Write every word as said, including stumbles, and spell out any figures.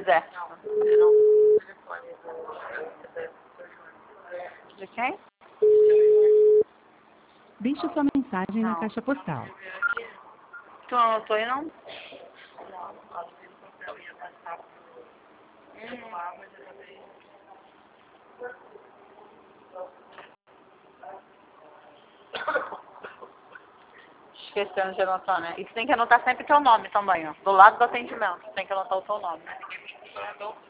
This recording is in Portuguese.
quiser. De quem? Deixe sua mensagem Não. na caixa postal. Tu não anotou aí, não? Esquecendo de anotar, né? E tu tem que anotar sempre teu nome também, ó. Do lado do atendimento. Tu tem que anotar o teu nome.